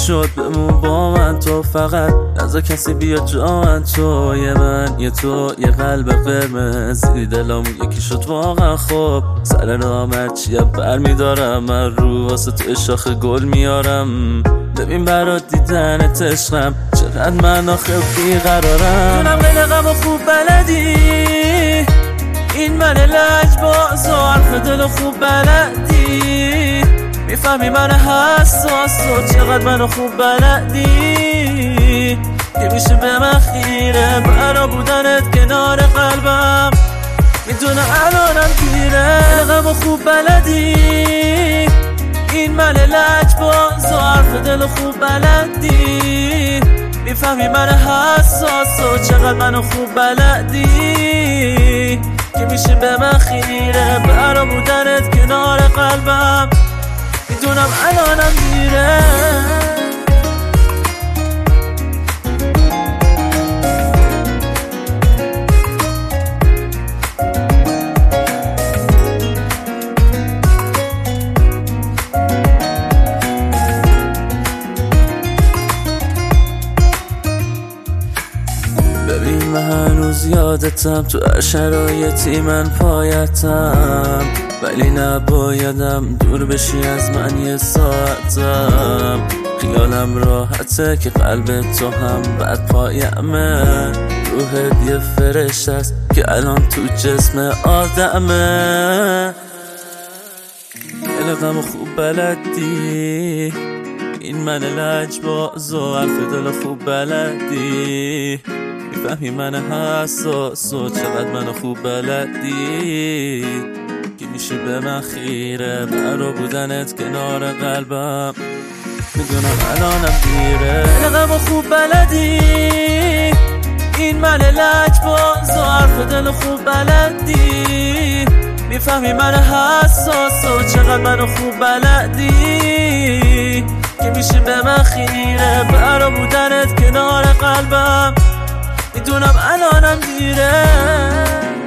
شد بمون با من تو، فقط نذار کسی بیا جا من. تو یه من یه تو یه قلب قرمز، دلمون یکی شد واقعا. خب سر راه چیه برمیدارم من رو واسه تو شاخ گل میارم. ببین برات دیدنت عشقم چقدر من آخه بیقرارم. دونم قلقم و خوب بلدی، این من لجباز و حرف دل خوب بلدی. میفهمی من حساس و چقدر منو خوب بلدی. که میشه به من خیره برا بودنت کنار قلبم. میدونم الانم دیره، قلقم و خوب بلدی، این من لجباز و حرف دل خوب بلدی. میفهمی من حساس و چقدر منو خوب بلدی. که میشه به من خیره برا بودنت کنار قلبم. میدونم الانم دیره. ببین من هنوز یادتم، تو هر شرایطی من پایتم. ولی نبایدم دور بشی از من یه ساعتم. خیالم راحته که قلب تو هم بد پایمه. روحت یه فرشت است که الان تو جسم آدمه. قلقم خوب بلدی، این من لجباز و حرف دل خوب بلدی. میفهمی من حساس و چقدر منو خوب بلدی. که میشه به من خیره برا بودنت کنار قلبم. میدونم الانم دیره، قلقم خوب بلدی، این من لجباز و حرف دل خوب بلدی. میفهمی من حساس و چقدر منو خوب بلدی. که میشه به من خیره برا بودنت کنار قلبم. میدونم الانم دیره.